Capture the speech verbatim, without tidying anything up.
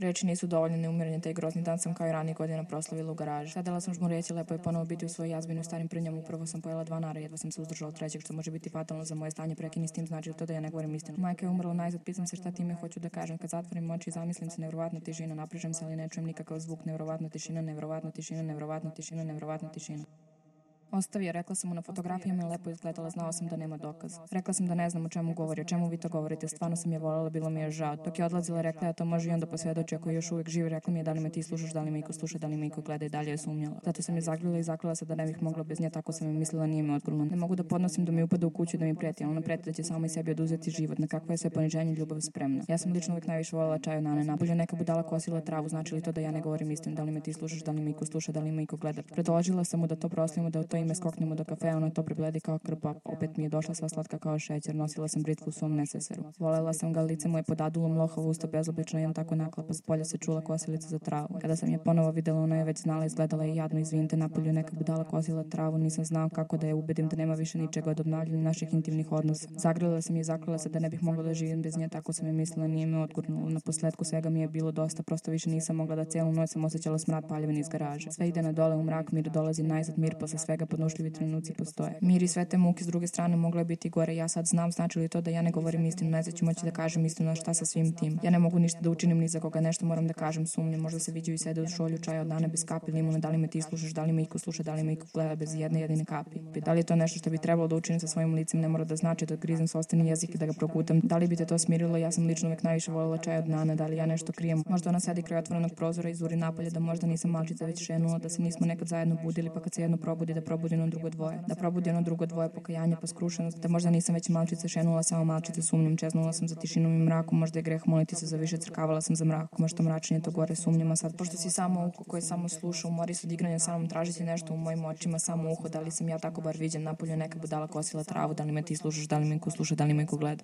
Reči nisu dovoljne, neumirenje, taj grozni dan sam kao i ranije godina proslavila u garaži. Sadala sam žmurjeći, lepo je ponovo biti u svojoj jazbini u starim prnjama, upravo sam pojela dva nara, jedva sam se uzdržala od trećeg, što može biti fatalno za moje stanje, prekini s tim, znači to da ja ne govorim istinu. Majka je umrla najzad, pitam se šta time hoću da kažem, kad zatvorim oči i zamislim se, nevjerovatna tišina, naprižem se, ali ne čujem nikakav zvuk, nevjerovatna tišina, nevjerovatna tišina, nevjerovatna tišina, nevjerovatna tišina. Ostavi je, rekla sam mu, na fotografijama je lepo izgledala, znao sam da nema dokaza. Rekla sam da ne znam o čemu govori, o čemu vi to govorite, stvarno sam je voljela, bilo mi je žao. Dok je odlazila, rekla je to može i onda posvjedoči ako je još uvijek živ, rekla mi je da li me ti slušaš, da li me iko sluša, da li me iko gleda i dalje je sumnjala. Zato sam je zagrlila i zaklala se da ne bih mogla bez nje, tako sam je mislila, nije me odgrlila. Ne mogu da podnosim da mi upada u kuću da mi preti, a ona preti da će samo i sebi oduzeti život, na kakva je sve poniženje ljubav spremna. Ja sam lično uvijek najviše voljela čaj od Nane, napolju neka budala kosila travu, znači li to da ja ne govorim istinu, da li me ti slušaš, da li me iko sluša, da li me iko gleda. Predložila sam mu da to proslavimo, da u to ime skoknemo do kafe, ona to prebledi kao krpa, opet mi je došla sva slatka kao šećer, nosila sam britvu u svom neseseru. Volela sam ga, lice mu je pod adulom, lohavo usta bezoblično, jem tako naklapa, s polja se čula kosilica za travu. Kada sam je ponovo videla, ona je već znala, izgledala je jadno, izvinite, napolju neka budala kosila travu, nisam znao kako da je ubedim da nema više ničega od obnavljanja naših intimnih odnosa. Zagrlila sam je i zaklala se da ne bih mogla da živim bez nje, tako sam je mislila, nije me odgurnula. Na posledku svega mi je bilo dosta, prosto više nisam mogla da celu noć sam osjećala smrad paljevine iz garaže. Sve ide na dole u mrak, mir dolazi najzad, mir posle svega, podnošljivi trenuci postoje. Mir i sve te muke s druge strane mogle biti gore. Ja sad znam, znači li to da ja ne govorim istinu, ne ću moći da kažem istinu, a šta sa svim tim. Ja ne mogu ništa da učinim ni za koga, nešto moram da kažem, sumnjam, možda se viđaju i sede uz šolju čaja od Nane bez kapi limuna, da li me ti slušaš, da li me iko sluša, da li me iko gleda bez jedne jedine kapi. Da li je to nešto što bi trebalo da učinim sa svojim licem, ne mora da znači da grizem sostani jezik i da ga progutam. Da li bi te to smirilo? Ja sam lično uvek najviše voljela čaj od Nane, da li ja nešto krijem? Možda ona sedi kraj otvorenog prozora i zuri napolje, da možda nisam malčica već šenula, da se nismo nekad zajedno budili, pa kad se jedno probudi da probudi ono drugo dvoje, da probudi ono drugo dvoje pokajanje pa skrušenost, da možda nisam već malčice šenula, samo malčice sumnjam, čeznula sam za tišinom i mrakom, možda je greh moliti se za više, crkavala sam za mrakom, možda mračnije to gore sumnjama sad, pošto si samo uho koje samo sluša, umori se od igranja samom, tražiti nešto u mojim očima, samo uho, da li sam ja tako bar viđen, napolju neka budala kosila travu, da li me ti slušaš, da li me ko sluša, da li me ko gleda.